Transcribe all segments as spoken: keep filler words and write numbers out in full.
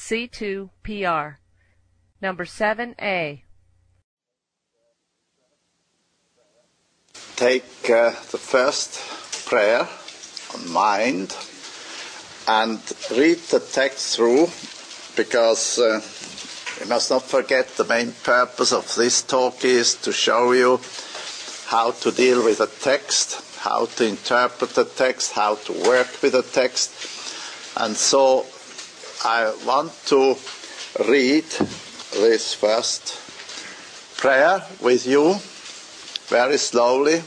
C two P R. Number seven A. Take uh, the first prayer on mind and read the text through, because uh, we must not forget the main purpose of this talk is to show you how to deal with a text, how to interpret the text, how to work with the text. And so I want to read this first prayer with you very slowly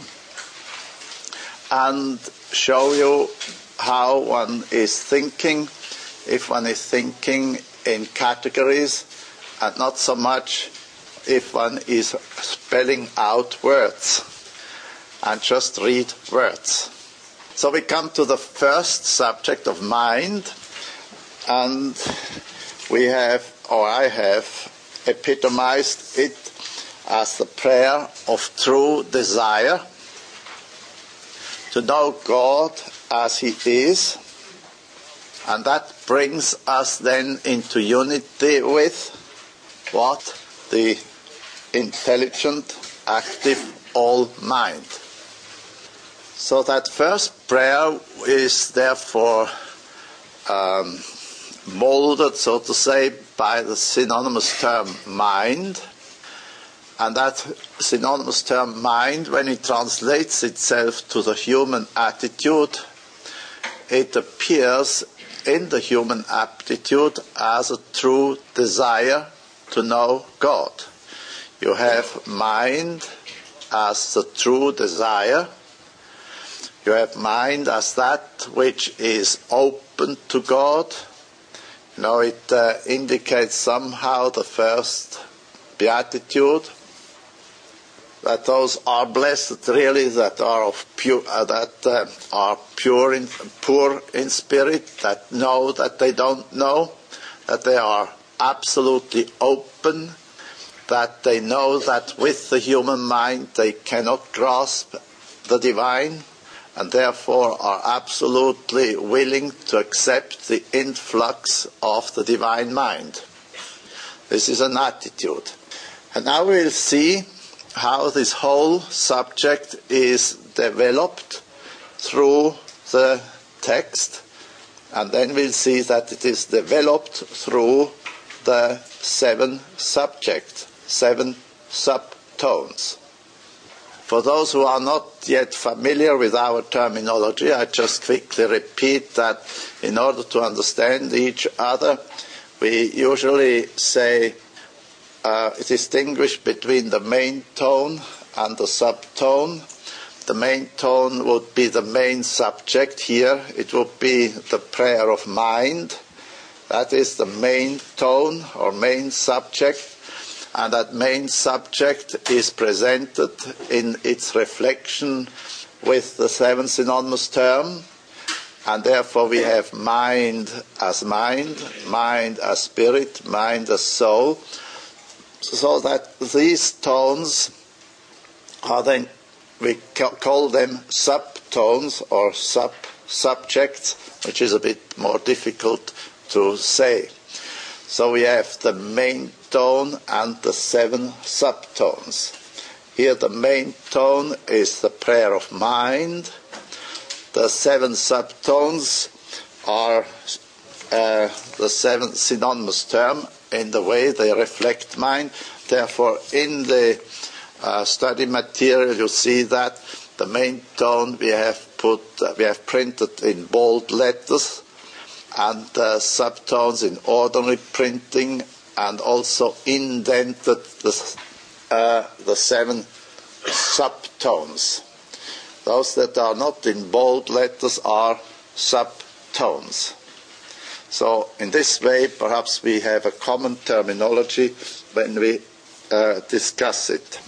and show you how one is thinking, if one is thinking in categories and not so much if one is spelling out words and just read words. So we come to the first subject of mind, and we have, or I have, epitomized it as the prayer of true desire to know God as He is, and that brings us then into unity with what? The intelligent, active, all mind. So that first prayer is therefore um, molded, so to say, by the synonymous term mind. And that synonymous term mind, when it translates itself to the human attitude, it appears in the human attitude as a true desire to know God. You have mind as the true desire. You have mind as that which is open to God. You know, it uh, indicates somehow the first beatitude, that those are blessed really that are of pure, uh, that uh, are pure in, poor in spirit, that know that they don't know, that they are absolutely open, that they know that with the human mind they cannot grasp the divine, and therefore are absolutely willing to accept the influx of the divine mind. This is an attitude. And now we'll see how this whole subject is developed through the text, and then we'll see that it is developed through the seven subjects, seven subtones. For those who are not yet familiar with our terminology, I just quickly repeat that in order to understand each other, we usually say uh, distinguish between the main tone and the subtone. The main tone would be the main subject. Here it would be the prayer of mind. That is the main tone or main subject. And that main subject is presented in its reflection with the seven synonymous term, and therefore we have mind as mind, mind as spirit, mind as soul, so that these tones are then, we call them subtones or sub-subjects, which is a bit more difficult to say. So we have the main tone and the seven subtones. Here the main tone is the prayer of mind. The seven subtones are uh, the seven synonymous term in the way they reflect mind. Therefore, in the uh, study material, you see that the main tone we have put, uh, we have printed in bold letters, and uh, subtones in ordinary printing, and also indented the, uh, the seven subtones. Those that are not in bold letters are subtones. So in this way, perhaps we have a common terminology when we uh, discuss it.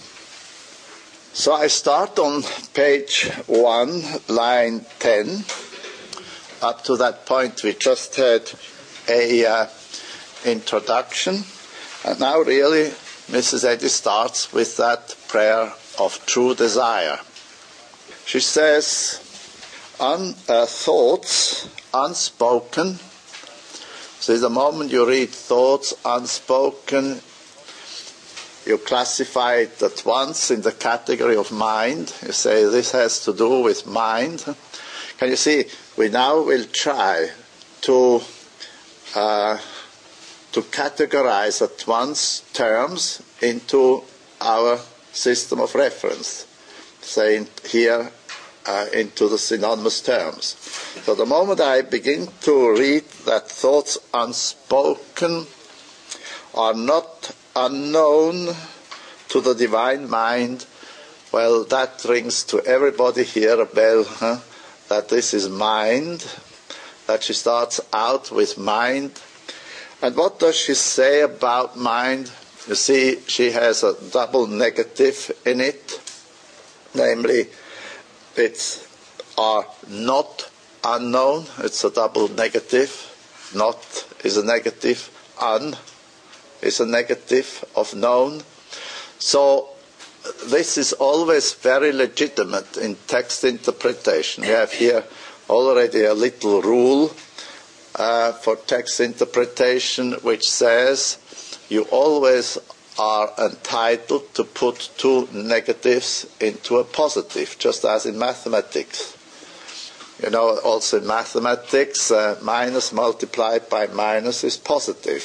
So I start on page one, line ten. Up to that point we just had a uh, introduction, and now really Missus Eddy starts with that prayer of true desire. She says, Un, uh, thoughts unspoken So the moment you read thoughts unspoken, you classify it at once in the category of mind. You say this has to do with mind. Can you see? We now will try to uh, to categorize at once terms into our system of reference. Say here uh, into the synonymous terms. So the moment I begin to read that thoughts unspoken are not unknown to the divine mind, well, that rings to everybody here a bell, huh? That this is mind, that she starts out with mind. And what does she say about mind? You see, she has a double negative in it, namely, it's are not unknown. It's a double negative. Not is a negative, un is a negative of known. So this is always very legitimate in text interpretation. We have here already a little rule uh, for text interpretation which says you always are entitled to put two negatives into a positive, just as in mathematics. You know, also in mathematics, uh, minus multiplied by minus is positive.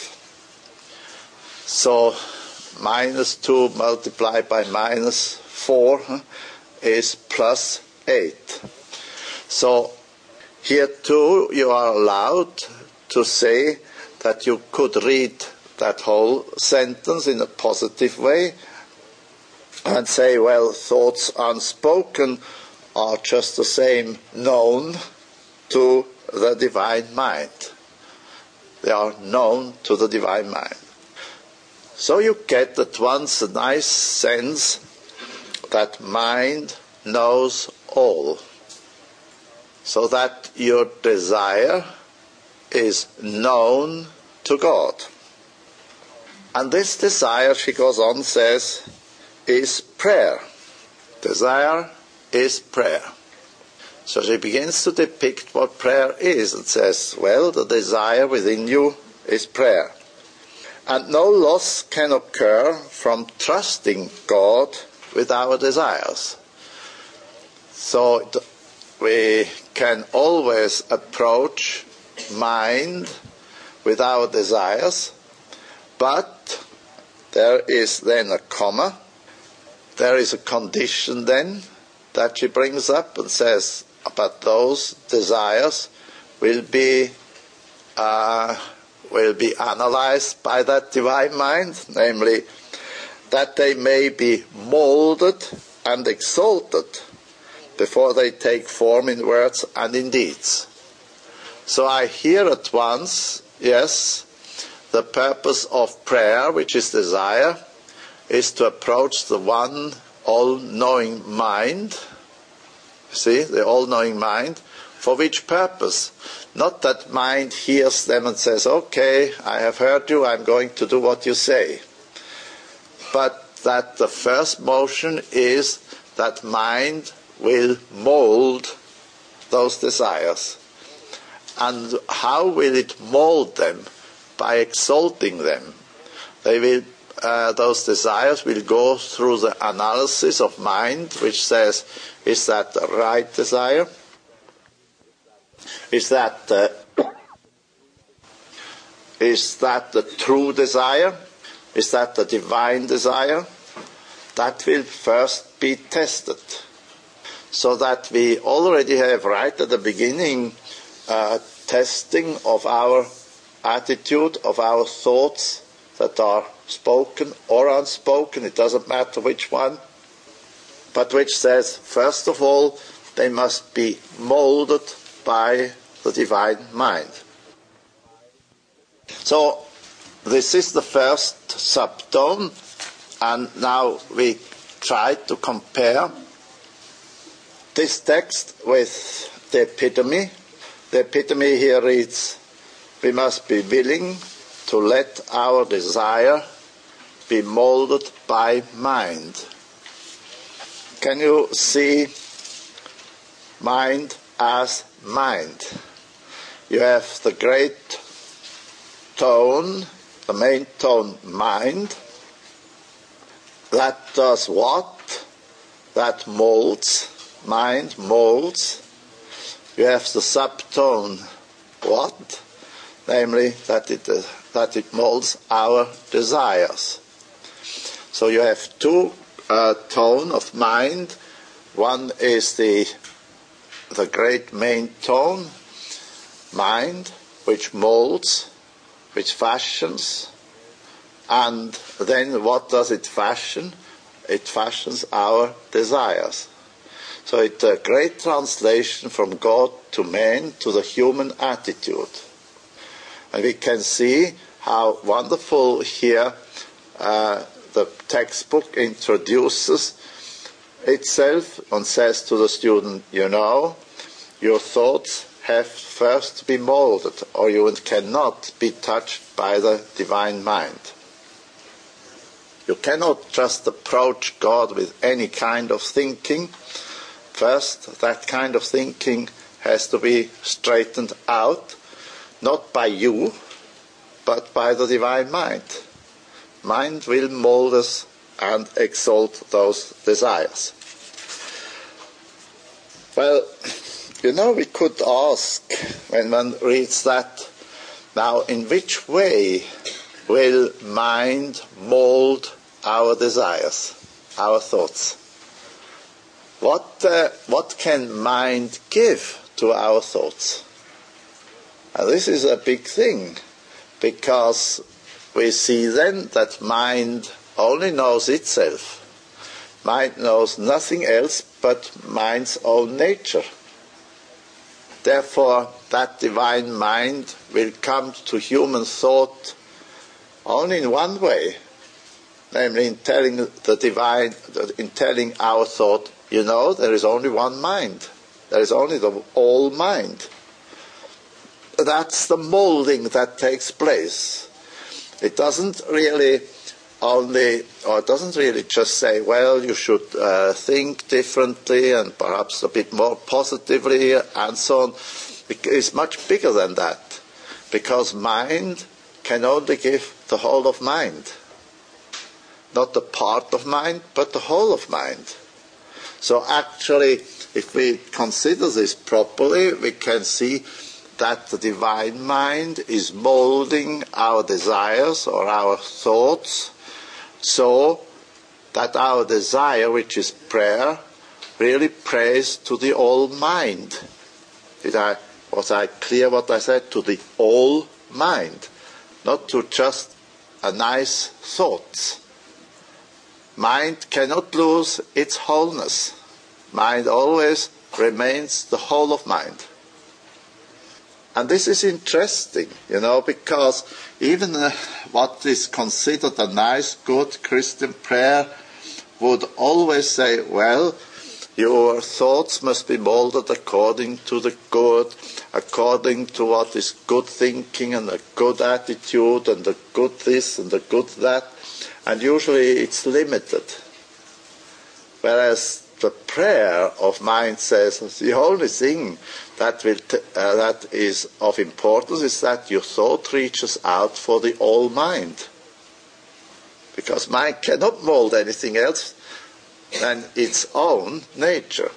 So minus two multiplied by minus four huh, is plus eight. So here too you are allowed to say that you could read that whole sentence in a positive way and say, well, thoughts unspoken are just the same known to the divine mind. They are known to the divine mind. So you get at once a nice sense that mind knows all. So that your desire is known to God. And this desire, she goes on, says, is prayer. Desire is prayer. So she begins to depict what prayer is and says, well, the desire within you is prayer. And no loss can occur from trusting God with our desires. So we can always approach mind with our desires, but there is then a comma, there is a condition then that she brings up and says, but those desires will be uh, will be analyzed by that divine mind, namely that they may be molded and exalted before they take form in words and in deeds. So I hear at once, yes, the purpose of prayer, which is desire, is to approach the one all-knowing mind. See, the all-knowing mind. For which purpose? Not that mind hears them and says, okay, I have heard you, I'm going to do what you say. But that the first motion is that mind will mold those desires. And how will it mold them? By exalting them. They will, uh, those desires will go through the analysis of mind, which says, is that the right desire? Is that the, is that the true desire? Is that the divine desire? That will first be tested. So that we already have right at the beginning uh, testing of our attitude, of our thoughts that are spoken or unspoken, it doesn't matter which one, but which says, first of all, they must be molded by the divine mind. So, this is the first subtone, and now we try to compare this text with the epitome. The epitome here reads, we must be willing to let our desire be molded by mind. Can you see mind as mind? You have the great tone, the main tone, mind. That does what? That molds. Mind molds. You have the subtone, what? Namely, that it, uh, that it molds our desires. So you have two uh, tone of mind. One is the, the great main tone, mind, which molds, which fashions. And then what does it fashion? It fashions our desires. So it's a great translation from God to man to the human attitude. And we can see how wonderful here uh, the textbook introduces itself and says to the student, you know, your thoughts have first to be molded, or you cannot be touched by the divine mind. You cannot just approach God with any kind of thinking. First, that kind of thinking has to be straightened out, not by you, but by the divine mind. Mind will mold us and exalt those desires. Well, you know, we could ask, when one reads that, now in which way will mind mold our desires, our thoughts? What, uh, what can mind give to our thoughts? And this is a big thing, because we see then that mind only knows itself. Mind knows nothing else but mind's own nature. Therefore, that divine mind will come to human thought only in one way, namely in telling the divine, in telling our thought, you know, there is only one mind. There is only the all mind. That's the molding that takes place. It doesn't really only, or it doesn't really just say, well, you should uh, think differently and perhaps a bit more positively and so on. It's much bigger than that, because mind can only give the whole of mind. Not the part of mind, but the whole of mind. So actually, if we consider this properly, we can see that the divine mind is molding our desires or our thoughts, so that our desire, which is prayer, really prays to the all mind. Did I, was I clear what I said? To the all mind, not to just a nice thoughts. Mind cannot lose its wholeness. Mind always remains the whole of mind. And this is interesting, you know, because even uh, what is considered a nice, good Christian prayer would always say, well, your thoughts must be molded according to the good, according to what is good thinking and a good attitude and a good this and a good that. And usually it's limited. Whereas the prayer of mind says the only thing that will t- uh, that is of importance is that your thought reaches out for the all mind. Because mind cannot mold anything else than its own nature.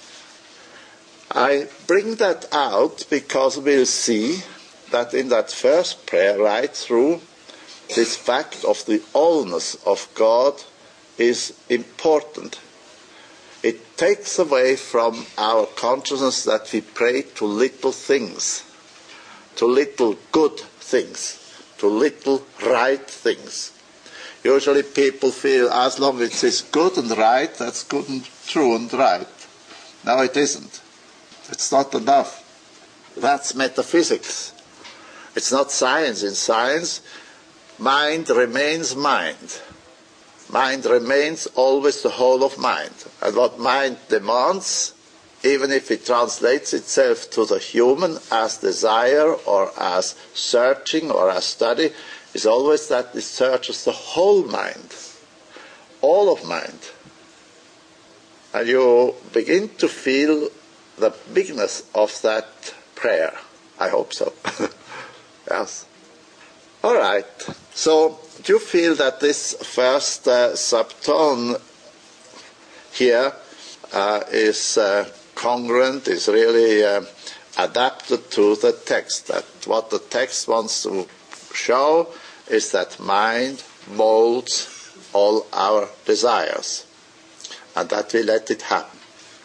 I bring that out because we'll see that in that first prayer right through, this fact of the allness of God is important. It takes away from our consciousness that we pray to little things, to little good things, to little right things. Usually people feel as long as it's good and right, that's good and true and right. No, it isn't. It's not enough. That's metaphysics. It's not science. In science, mind remains mind. Mind remains always the whole of mind. And what mind demands, even if it translates itself to the human as desire or as searching or as study, is always that it searches the whole mind, all of mind. And you begin to feel the bigness of that prayer. I hope so. Yes. All right. So do you feel that this first uh, subtone here uh, is uh, congruent, is really uh, adapted to the text? That what the text wants to show is that mind molds all our desires, and that we let it happen.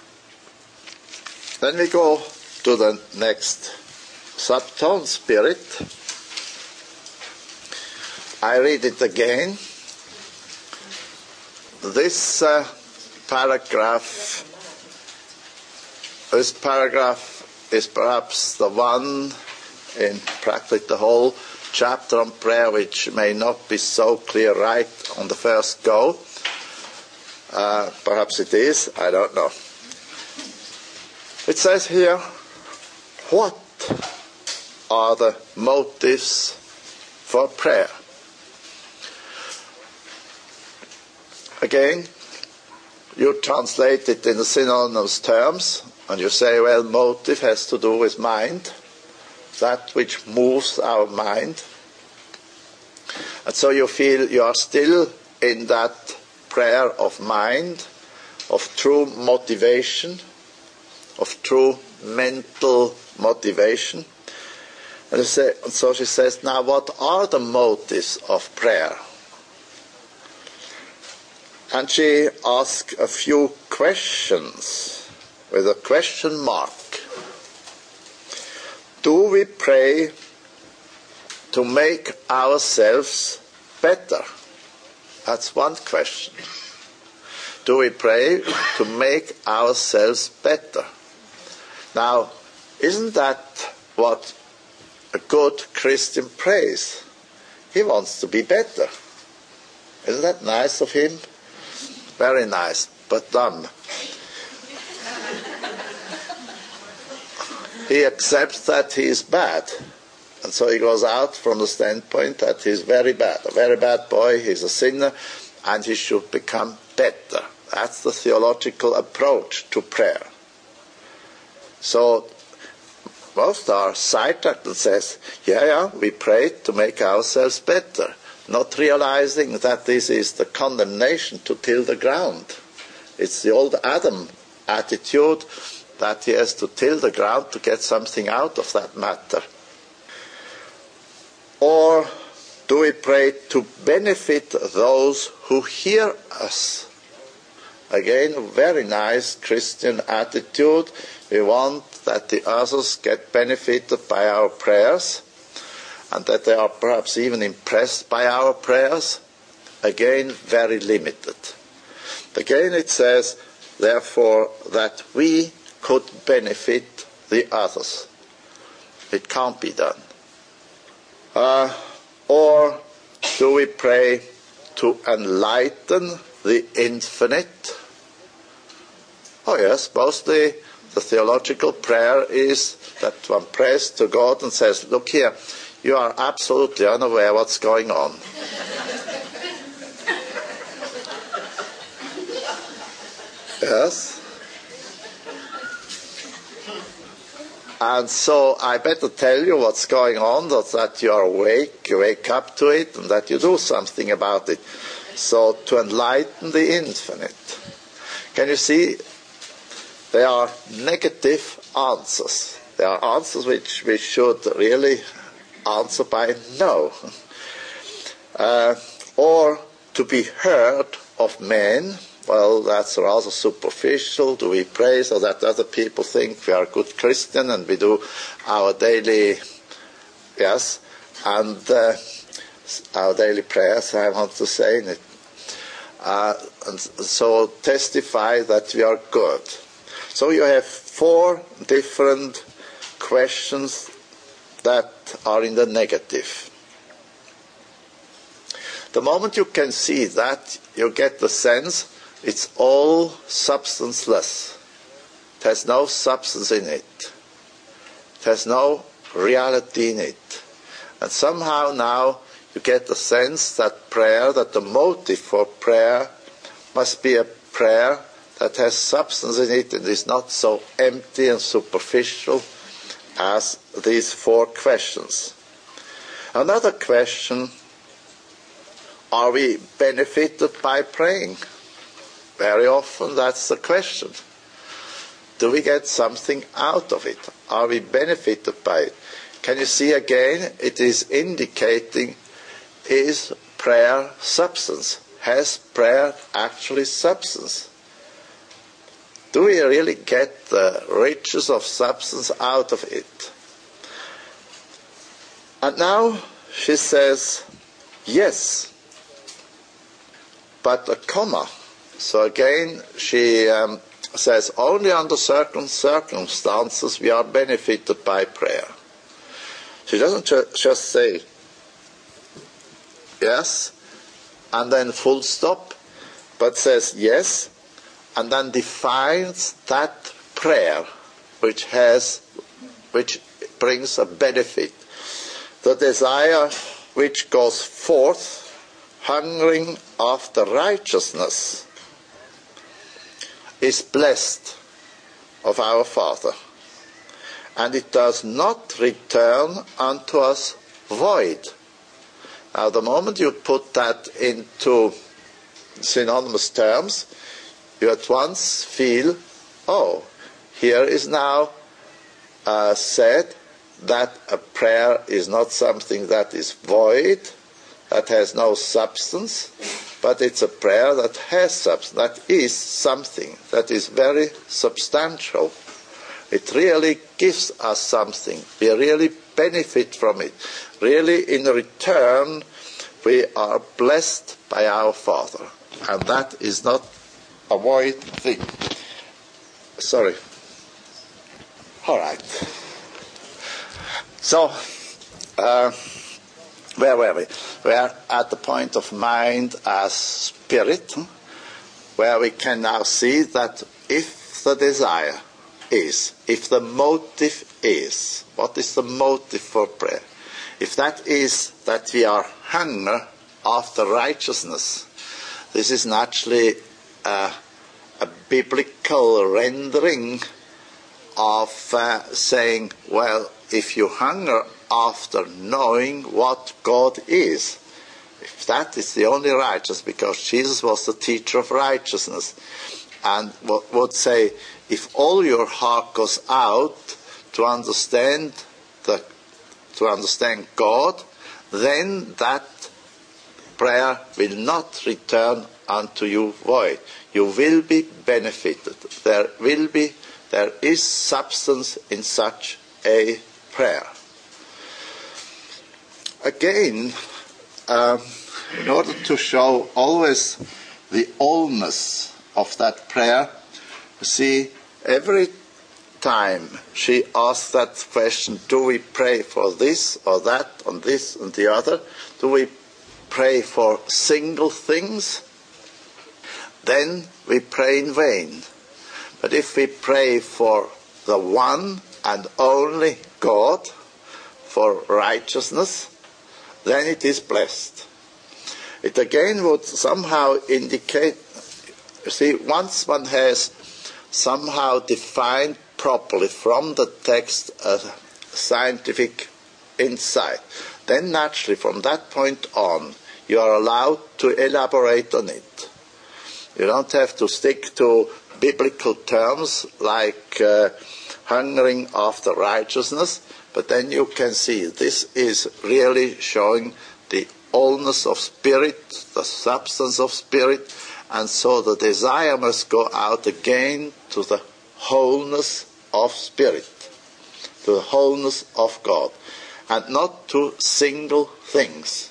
Then we go to the next subtone, spirit. I read it again. This uh, paragraph, this paragraph is perhaps the one in practically the whole chapter on prayer which may not be so clear right on the first go. Uh, perhaps it is, I don't know. It says here, what are the motives for prayer? Again, you translate it in the synonymous terms, and you say, well, motive has to do with mind, that which moves our mind. And so you feel you are still in that prayer of mind, of true motivation, of true mental motivation. And, you say, and so she says, now what are the motives of prayer? And she asks a few questions with a question mark. Do we pray to make ourselves better? That's one question. Do we pray to make ourselves better? Now, isn't that what a good Christian prays? He wants to be better. Isn't that nice of him? Very nice, but dumb. He accepts that he is bad. And so he goes out from the standpoint that he's very bad. A very bad boy, he's a sinner, and he should become better. That's the theological approach to prayer. So most are sidetracked and says, yeah, yeah, we pray to make ourselves better, not realizing that this is the condemnation to till the ground. It's the old Adam attitude that he has to till the ground to get something out of that matter. Or do we pray to benefit those who hear us? Again, a very nice Christian attitude. We want that the others get benefited by our prayers, and that they are perhaps even impressed by our prayers. Again, very limited. Again, it says, therefore, that we could benefit the others. It can't be done. Uh, or do we pray to enlighten the infinite? Oh yes, mostly the theological prayer is that one prays to God and says, look here, you are absolutely unaware what's going on. Yes. And so I better tell you what's going on, that you are awake, you wake up to it, and that you do something about it. So to enlighten the infinite. Can you see? They are negative answers. They are answers which we should really answer by no. Uh, or to be heard of men. Well, that's rather superficial. Do we pray so that other people think we are a good Christian and we do our daily, yes, and uh, our daily prayers, I want to say in it. Uh, and so testify that we are good. So you have four different questions that are in the negative. The moment you can see that, you get the sense it's all substanceless. It has no substance in it. It has no reality in it. And somehow now you get the sense that prayer, that the motive for prayer must be a prayer that has substance in it and is not so empty and superficial as these four questions. Another question, are we benefited by praying? Very often that's the question. Do we get something out of it? Are we benefited by it? Can you see again, it is indicating, is prayer substance? Has prayer actually substance? Do we really get the riches of substance out of it? And now she says, yes, but a comma. So again, she um, says, only under certain circumstances we are benefited by prayer. She doesn't ju- just say, yes, and then full stop, but says yes, and then defines that prayer which has, which brings a benefit. The desire which goes forth, hungering after righteousness, is blessed of our Father, and it does not return unto us void. Now, the moment you put that into synonymous terms, you at once feel, oh, here is now uh, said that a prayer is not something that is void, that has no substance, but it's a prayer that has substance, that is something, that is very substantial. It really gives us something. We really benefit from it. Really, in return, we are blessed by our Father. And that is not a void thing. Sorry. All right. So, uh, where were we? We are at the point of mind as spirit, where we can now see that if the desire is, if the motive is, what is the motive for prayer? If that is that we are hunger after righteousness, this is naturally uh, a biblical rendering of uh, saying, well, if you hunger after knowing what God is, if that is the only righteous, because Jesus was the teacher of righteousness, and would say, if all your heart goes out to understand the, to understand God, then that prayer will not return unto you void. You will be benefited. There will be, there is substance in such a prayer. Again, um, in order to show always the allness of that prayer, you see, every time she asks that question, do we pray for this or that, on this and the other? Do we pray for single things? Then we pray in vain. But if we pray for the one and only God, for righteousness, then it is blessed. It again would somehow indicate, you see, once one has somehow defined properly from the text a scientific insight, then naturally from that point on you are allowed to elaborate on it. You don't have to stick to biblical terms like uh, hungering after righteousness, but then you can see this is really showing the allness of spirit, the substance of spirit, and so the desire must go out again to the wholeness of spirit, to the wholeness of God, and not to single things.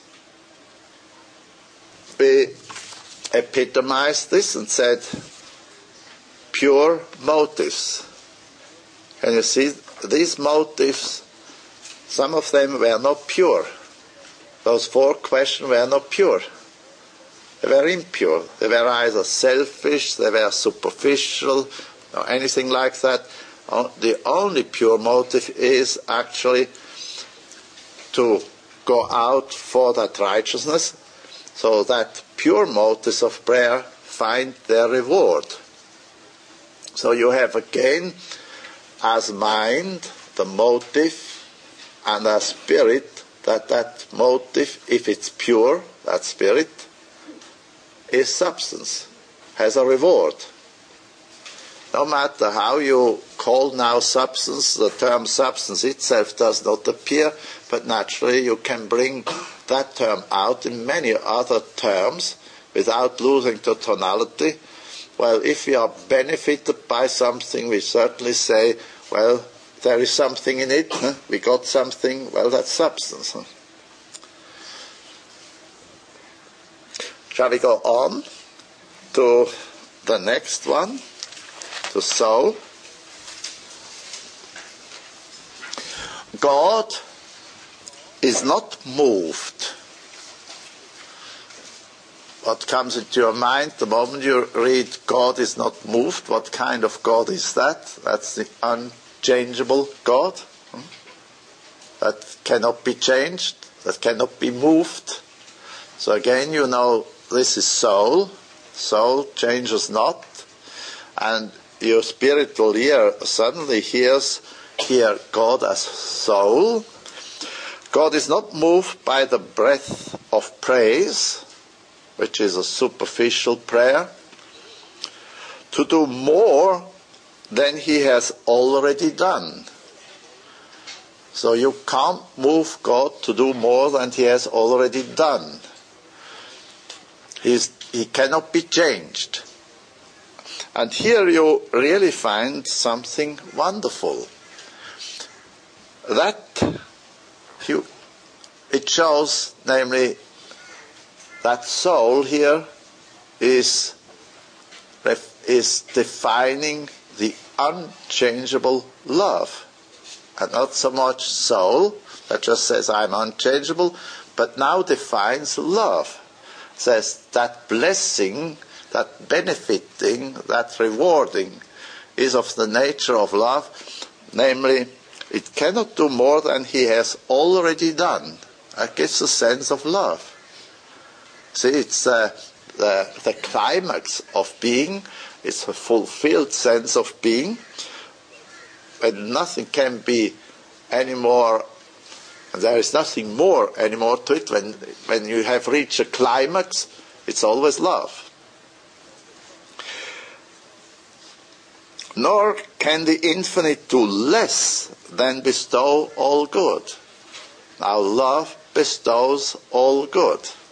We epitomized this and said pure motives. Can you see these motives? Some of them were not pure. Those four questions were not pure. They were impure. They were either selfish, they were superficial, or anything like that. The only pure motive is actually to go out for that righteousness, so that pure motives of prayer find their reward. So you have again as mind the motive, and as spirit that that motive, if it's pure, that spirit, is substance, has a reward. No matter how you call now substance, the term substance itself does not appear, but naturally you can bring that term out in many other terms without losing the tonality. Well, if we are benefited by something, we certainly say, well, there is something in it, huh? We got something, well, that's substance. Huh? Shall we go on to the next one? To soul. God is not moved. What comes into your mind the moment you read God is not moved? What kind of God is that? That's the unchangeable God. That cannot be changed. That cannot be moved. So again, you know, this is soul. Soul changes not. And your spiritual ear suddenly hears here God as soul. God is not moved by the breath of praise, which is a superficial prayer, to do more than he has already done. So you can't move God to do more than he has already done. He's, he cannot be changed. And here you really find something wonderful. That you, it shows, namely, that soul here is, is defining the unchangeable love. And not so much soul, that just says I'm unchangeable, but now defines love. Says that blessing, that benefiting, that rewarding is of the nature of love, namely, it cannot do more than he has already done. That gives a sense of love. See, it's uh, the, the climax of being, it's a fulfilled sense of being, and nothing can be any more, there is nothing more anymore to it. When, when you have reached a climax, it's always love. Nor can the infinite do less than bestow all good. Now love bestows all good.